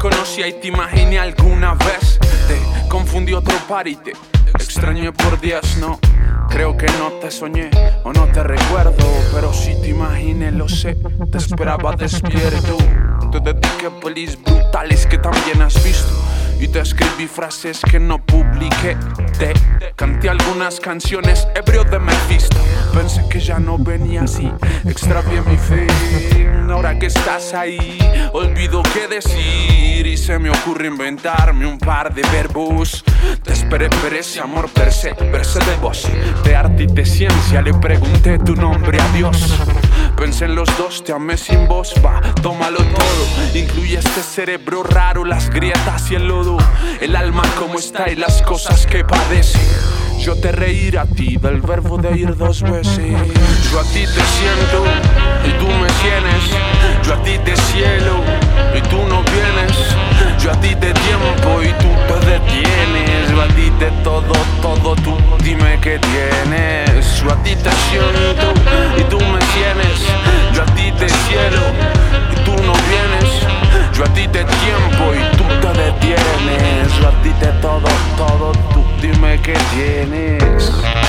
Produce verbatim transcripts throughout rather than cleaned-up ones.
conocía y te imaginé alguna vez. Te confundí otro par y te extrañé por días, no. Creo que no te soñé o no te recuerdo, pero si te imaginé, lo sé, te esperaba despierto. Te dediqué pelis brutales que también has visto y te escribí frases que no publiqué. Te canté algunas canciones ebrio de Mephisto. Pensé que ya no venía así, extravié mi fe. Ahora que estás ahí, olvido qué decir y se me ocurre inventarme un par de verbos. Te esperé, pero ese amor per se, verse de voz, de arte y de ciencia. Le pregunté tu nombre a Dios. Pensé en los dos, te amé sin voz, va, tómalo todo. Incluye este cerebro raro, las grietas y el lodo, el alma como está y las cosas que padece. Yo te reír a ti del verbo de ir dos veces. Yo a ti te siento y tú me tienes. Yo a ti te cielo y tú no vienes. Yo a ti te tiempo y tú te detienes. Yo a ti te todo, todo, tú dime qué tienes. Yo a ti te siento y tú me tienes. Yo a ti te cielo y tú no vienes. Yo a ti te tiempo y tú te detienes. Yo a ti te todo, todo, tú dime qué tienes.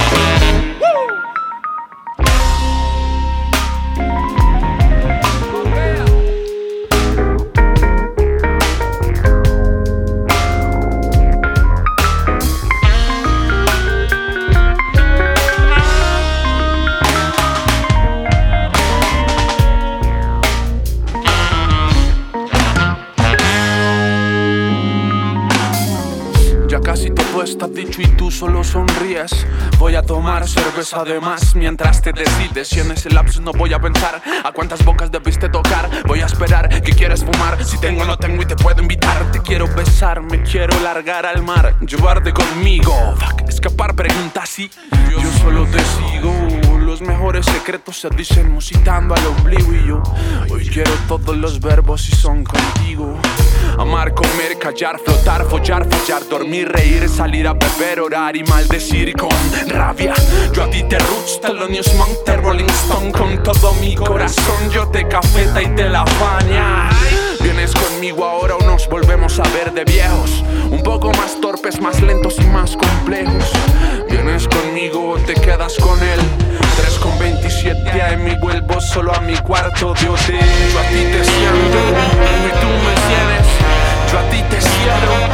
Casi todo está dicho y tú solo sonríes. Voy a tomar cerveza de más mientras te decides. Y en ese lapsus no voy a pensar a cuántas bocas debiste tocar. Voy a esperar que quieres fumar. Si tengo o no tengo y te puedo invitar. Te quiero besar, me quiero largar al mar, llevarte conmigo. Fuck, escapar, pregunta así. Yo solo te sigo. Los mejores secretos se dicen musitando al ombligo. Y yo hoy quiero todos los verbos y son contigo. Amar, comer, callar, flotar, follar, fallar, dormir, reír, salir a beber, orar y maldecir con rabia. Yo a ti te roots, Thelonious Monk, te Rolling Stone. Con todo mi corazón yo te cafeta y te la faña. Vienes conmigo ahora o nos volvemos a ver de viejos, un poco más torpes, más lentos y más complejos. Vienes conmigo o te quedas con él. Tres con veintisiete a M y vuelvo solo a mi cuarto de hotel. Yo a ti te siento y tú me tienes. Yo a ti te cielo